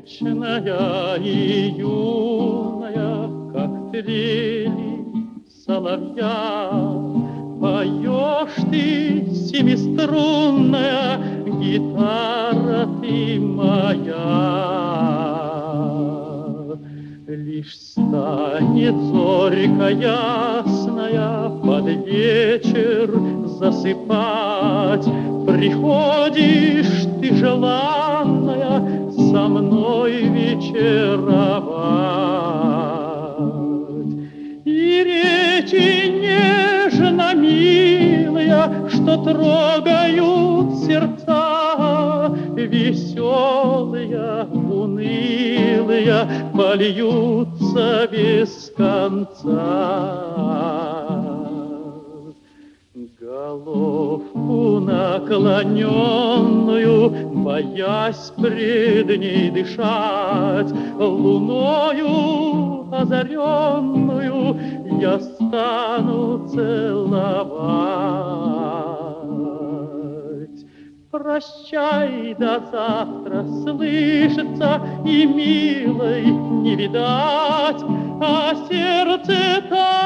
Вечная и юная, как трели соловья, поешь ты, семиструнная гитара ты моя. Лишь станет зорька ясная под вечер засыпать, приходишь ты, желанная, со мной вечеровать. И речи нежно милые, что трогают сердца, веселые, унылые, польются без конца. Головку наклоненную, боясь пред ней дышать, луною озаренную я стану целовать. Прощай, до завтра, слышится, и милой не видать, а сердце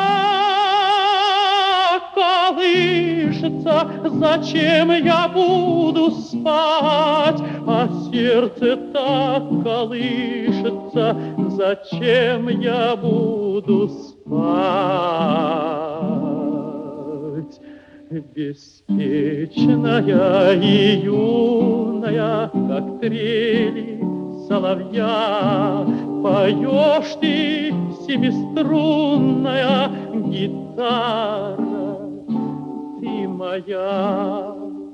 так колышется, зачем я буду спать? А сердце так колышется, зачем я буду спать? Беспечная и юная, как трели соловья, поешь ты, семиструнная гитара ты моя.